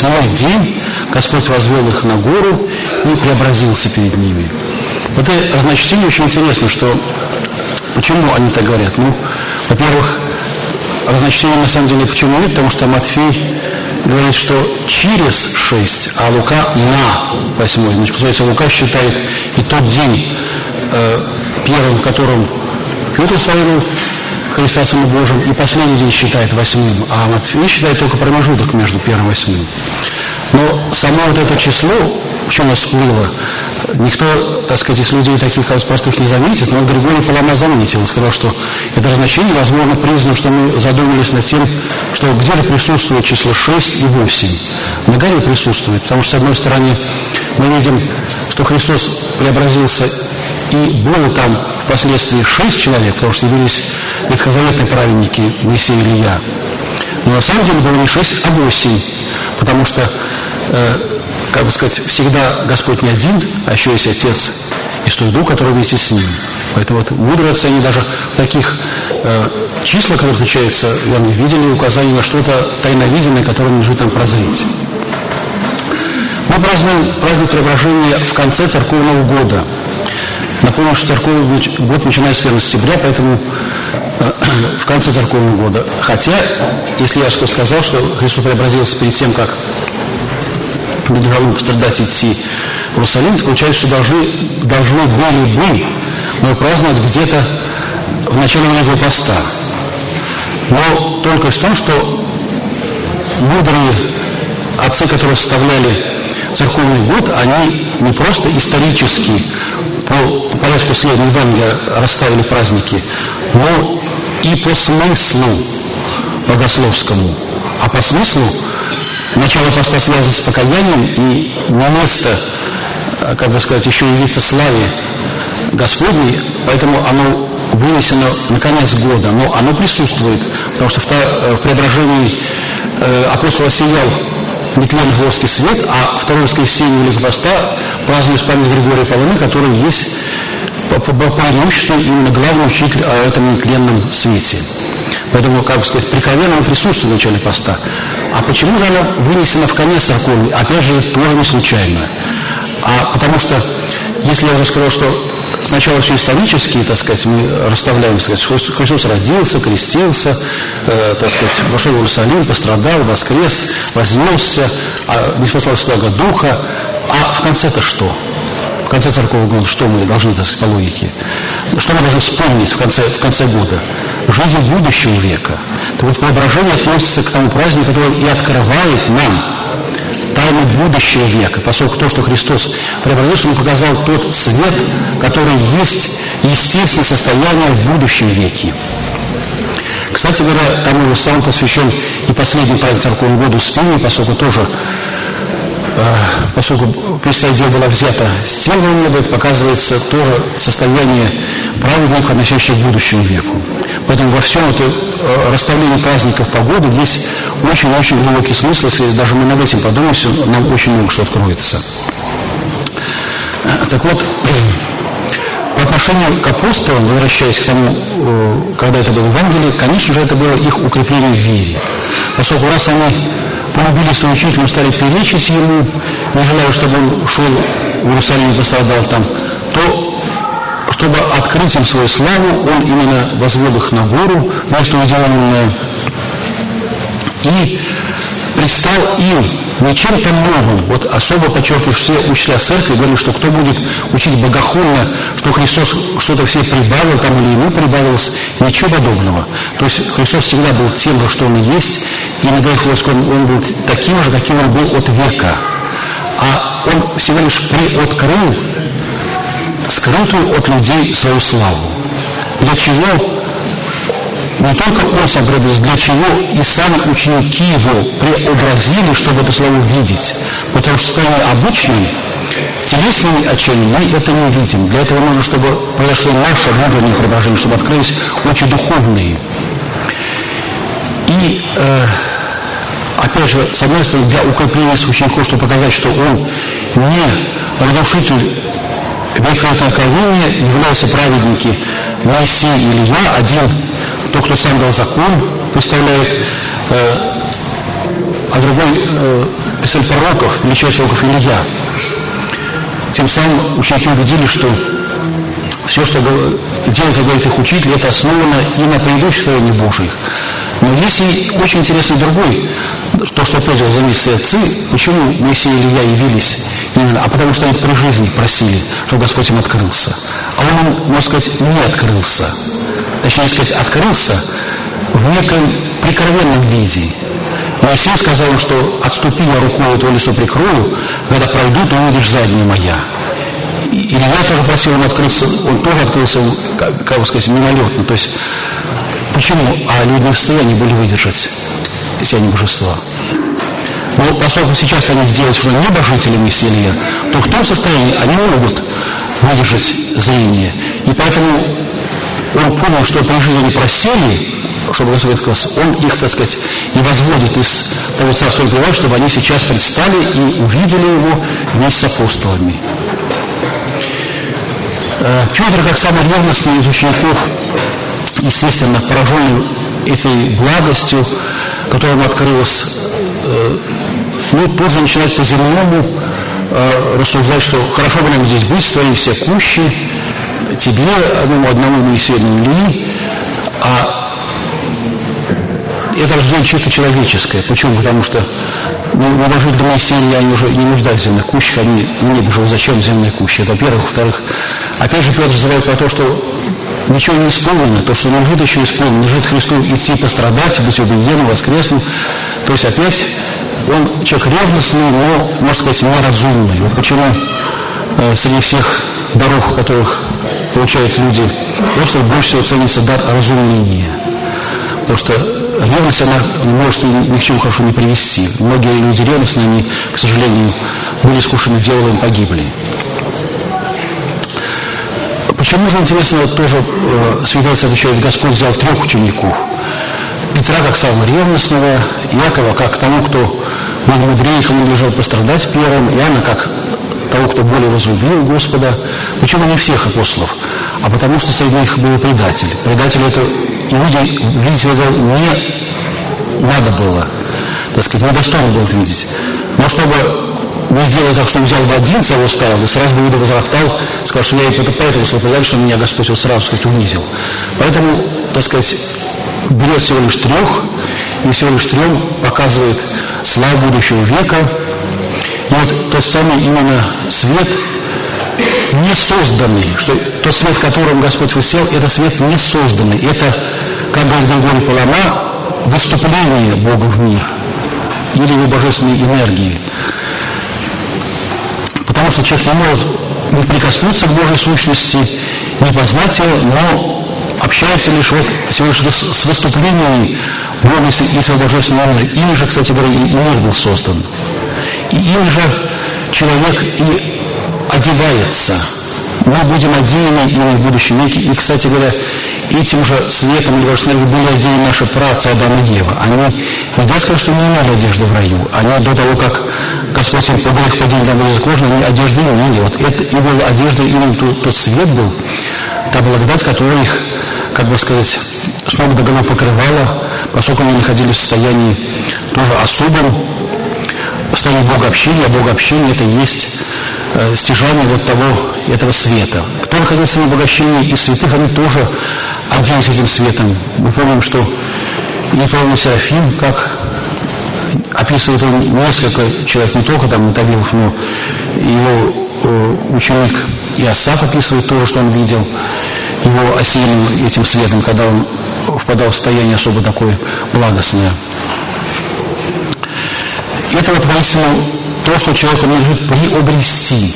8-й день Господь возвел их на гору и преобразился перед ними. Вот это разночтение очень интересно, что почему они так говорят? Ну, во-первых, разночтение на самом деле почему нет? Потому что Матфей говорит, что через 6, а Лука на 8. Значит, получается, Лука считает и тот день, первым, в котором Петр исповедовал Христа Сыном Божьим, и последний день считает 8, а Матфей считает только промежуток между 1 и 8. Но само вот это число, в чем оно всплыло, никто, так сказать, из людей таких простых не заметит, но Григорий Палама заметил и сказал, что это разночтение, возможно, признано, что мы задумались над тем, что где-то присутствует число 6 и 8. На горе присутствует, потому что, с одной стороны, мы видим, что Христос преобразился, и было там впоследствии 6 человек, потому что явились ветхозаветные праведники Моисей и Илья. Но на самом деле было не 6, а 8, потому что, как бы сказать, всегда Господь не один, а еще есть Отец и Святой Дух, который вместе с Ним. Поэтому вот мудрецы, они даже в таких числах, которые встречаются, верно, видели указание на что-то тайновиденное, которое надлежит нам прозреть. Мы празднуем праздник Преображения в конце церковного года. Напомню, что церковный год начинается с 1 сентября, поэтому в конце церковного года. Хотя, если я сказал, что Христос преобразился перед тем, как надлежало ему пострадать и идти в Иерусалим, то получается, что должны были бы мы праздновать где-то в начале Великого Поста. Но только в том, что мудрые отцы, которые составляли церковный год, они не просто исторически по порядку следования Евангелия расставили праздники, но и по смыслу богословскому. А по смыслу начало поста связано с покаянием, и на место, как бы сказать, еще явиться славе Господней, поэтому оно вынесено на конец года, но оно присутствует, потому что в преображении апостола сиял нетленный Божеский свет, а второе воскресенье Великого Поста празднуют память Григория Паламы, который есть по преимуществу именно главный учитель о этом нетленном свете. Поэтому, как бы сказать, прековерно присутствует в начале поста. А почему же оно вынесено в конец церковный? Опять же, тоже не случайно. А потому что, если я уже сказал, что сначала все исторически, так сказать, мы расставляем, так сказать, Христос родился, крестился, так сказать, вошел в Иерусалим, пострадал, воскрес, вознесся, ниспослал Святого Духа. А в конце-то что? В конце церковного года что мы должны, так сказать, по логике? Что мы должны вспомнить в конце года? Жизнь будущего века. То вот преображение относится к тому празднику, который и открывает нам тайны будущего века, поскольку то, что Христос преобразился, Он показал тот свет, который есть естественное состояние в будущем веке. Кстати говоря, тому же самому посвящен и последний праздник церковного года Успения, поскольку предстоятель была взята с тела неба, это показывается тоже состояние праведников, относящихся к будущему веку. Поэтому во всем это расставлении праздников по году есть очень-очень глубокий смысл. Если даже мы над этим подумаем, нам очень много что откроется. Так вот, по отношению к апостолам, возвращаясь к тому, когда это было в Евангелии, конечно же, это было их укрепление в вере. Поскольку раз они полюбили своего учителя, стали перечить ему, не желая, чтобы он шел в Иерусалим и пострадал там, то, чтобы открыть им свою славу, он именно возвел их на гору, место уединенное, и предстал им не чем-то новым. Вот особо подчеркиваю, что все учителя церкви говорили, что кто будет учить богохульно, что Христос что-то все прибавил там или ему прибавилось, ничего подобного. То есть Христос всегда был тем же, что Он и есть, и на Голгофе Он был таким же, каким Он был от века. А Он всего лишь приоткрыл скрытую от людей свою славу. Для чего не только Он сам преобразился, для чего и сами ученики Его преобразили, чтобы эту славу видеть. Потому что в состоянии обычном, телесными очами мы это не видим. Для этого нужно, чтобы произошло наше внутреннее преображение, чтобы открылись очи духовные. И, опять же, с одной стороны, для укрепления учеников, чтобы показать, что он не разрушитель ветхозаветного откровения, являются праведники Моисей и Илья, один тот, кто сам дал закон, представляет, а другой писатель пророков, величайший пророков Илья. Тем самым ученики убедились, что все, что делает, говорит их учитель, это основано и на предыдущих творениях Божьих. Но есть и очень интересный другой, то, что опять же заметили все отцы, почему Моисей и Илья явились именно, а потому что они при жизни просили, чтобы Господь им открылся. А он им, можно сказать, не открылся. Точнее сказать, открылся в неком прикровенном виде. Моисей сказал им, что отступи, я рукой этого лицо прикрою, когда пройду, то увидишь задняя моя. И Илья тоже просил им открыться, он тоже открылся, как бы сказать, мимолетно. То есть, почему? А люди не в состоянии были выдержать сияние божества. Но поскольку сейчас они сделать уже небожителями Илья, то в том состоянии они могут выдержать зрение. И поэтому он понял, что при жизни они просели, чтобы Господь открылся, он их, так сказать, и возводит из того царства пребывания, чтобы они сейчас предстали и увидели его вместе с апостолами. Петр, как самый ревностный из учеников, естественно, пораженный этой благостью, которая ему открылась, тоже начинает по-земному рассуждать, что хорошо бы нам здесь быть, с твоей всекущи, тебе, одному Моисею Ильи, а это рассуждение чисто человеческое. Почему? Потому что небожители Моисея они уже не нуждаются в земных кущах, они не бежали, зачем земные кущи? Это во-первых. Во-вторых, опять же Петр называет про то, что ничего не исполнено, то, что надлежит еще исполнено, надлежит Христу идти пострадать, быть убиенным, воскреснуть. То есть опять он человек ревностный, но, можно сказать, неразумный. Вот почему среди всех даров, которых получают люди, просто больше всего ценится дар разумления. Потому что ревность, она может ни к чему хорошему не привести. Многие люди ревностные, они, к сожалению, были искушены дьяволом и погибли. Почему же, интересно, вот тоже свидетельство отвечает, Господь взял 3 учеников. Петра, как самого ревностного, Иакова, как тому, кто был мудрее, кому надлежало пострадать первым, Иоанна, как того, кто более возлюбил Господа. Почему не всех апостолов? А потому что среди них был предатель. Предатель это, и люди, видите, это не надо было, так сказать, недостойно было это видеть. Но чтобы не сделал так, что взял бы один, целого ставил, и сразу бы Иуда возроптал, сказал, что я это поэтому слова предатель, что меня Господь вот сразу, так сказать, унизил. Поэтому, так сказать, берет всего лишь 3, и всего лишь 3 показывает славу будущего века. И вот тот самый именно свет, не созданный, что тот свет, которым Господь воссиял, это свет не созданный. Это, как говорит Григорий Палама, выступление Бога в мир или его божественной энергии. Потому что человек не может не прикоснуться к Божьей сущности, не познать его, но общается лишь вот всего лишь с выступлениями Бога и своего божественного мира. Ими же, кстати говоря, и мир был создан. И ими же человек и одевается. Мы будем одеяны ими в будущем веке. И, кстати говоря, этим же светом или божественной энергией были одеяны наши праотцы Адам и Ева. Они, нельзя сказать, что не имели одежды в раю. Они до того, как Господь им по грех падения там из кожи, они одежды не имели. Вот это и была одежда, именно тот свет был, та благодать, которая их, как бы сказать, с ног до головы покрывала, поскольку они находились в состоянии тоже особом, в состоянии богообщения, а богообщение это и есть стяжание вот этого света. Кто находился в богообщении из святых, они тоже оделись этим светом. Мы помним, что Неправильный Серафим, как описывает он несколько человек, не только там Мотовилов, но его ученик Иосаф описывает тоже, что он видел его осеянным этим светом, когда он впадал в состояние особо такое благостное. Это вот воистину то, что человеку надлежит приобрести.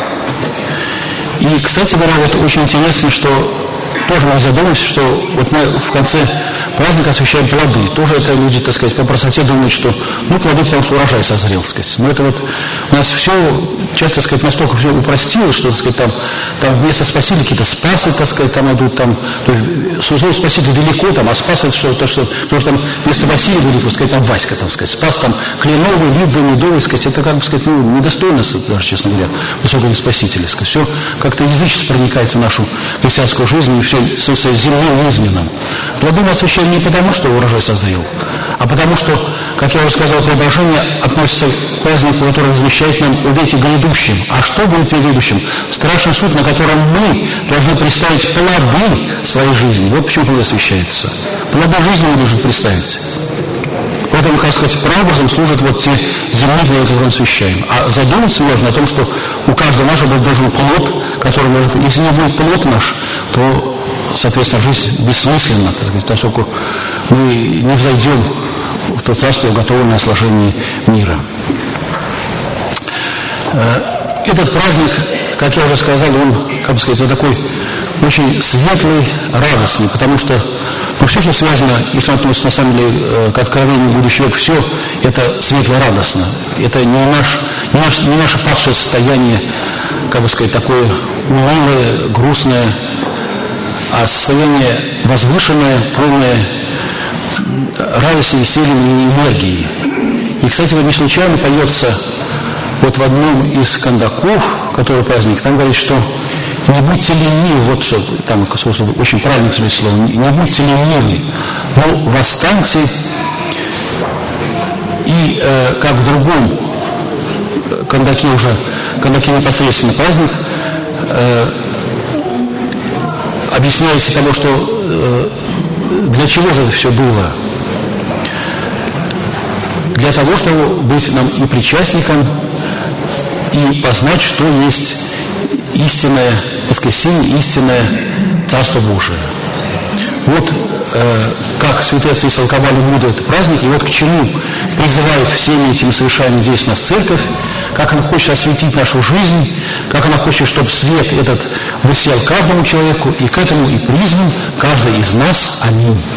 И, кстати говоря, вот очень интересно, что тоже мы задумаемся, что вот мы в конце праздника освящаем плоды. Тоже это люди, так сказать, по простоте думают, что плоды, потому что урожай созрел, так сказать. Но это вот у нас все, часто, так сказать, настолько все упростилось, что, так сказать, там вместо спасителя какие-то спасы, так сказать, там идут, там, слово спаситель далеко, там, а спас это что-то, потому что там вместо Василия будет, так сказать, там Васька, там, сказать, спас там кленовый, ливовый, медовый, сказать, это, как бы сказать, недостойно, даже, честно говоря, высокого спасителя, сказать. Все как-то язычество проникает в нашу христианскую жизнь, и все становится земным, низменным. Плоды мы освящаем не потому, что урожай созрел, а а потому что, как я уже сказал, преображение относится к празднику, который возвещает нам о веке грядущем. А что будет в веке грядущем? Страшный суд, на котором мы должны представить плоды своей жизни. Вот почему плоды освящаются. Плоды жизни мы должны представить. Поэтому, как сказать, прообразом служат вот те земные плоды, которые мы освящаем. А задуматься можно о том, что у каждого нашего должен быть плод, который может быть. Если не будет плод наш, то, соответственно, жизнь бессмысленна, так сказать, поскольку мы не взойдем в то царство, уготованное сложению мира. Этот праздник, как я уже сказал, он, как бы сказать, вот такой очень светлый, радостный, потому что все, что связано, если мы относимся на самом деле к откровению будущего века, все это светло-радостно. Это не наше падшее состояние, как бы сказать, такое унылое, грустное, а состояние возвышенное, полное радости, веселья и энергии. И, кстати, вот не случайно поется вот в одном из кондаков, который праздник, там говорит, что не будьте ленивы, вот что, там очень правильно слово, не будьте ленивы, но восстаньте, и как в другом кондаке непосредственно праздник, объясняется того, что для чего же это все было. Для того, чтобы быть нам и причастником, и познать, что есть истинное воскресенье, истинное Царство Божие. Вот как святые отцы истолковали мудро этот праздник, и вот к чему призывает всеми этими совершениями здесь у нас церковь, как она хочет осветить нашу жизнь, как она хочет, чтобы свет этот высел каждому человеку, и к этому и призван каждый из нас. Аминь.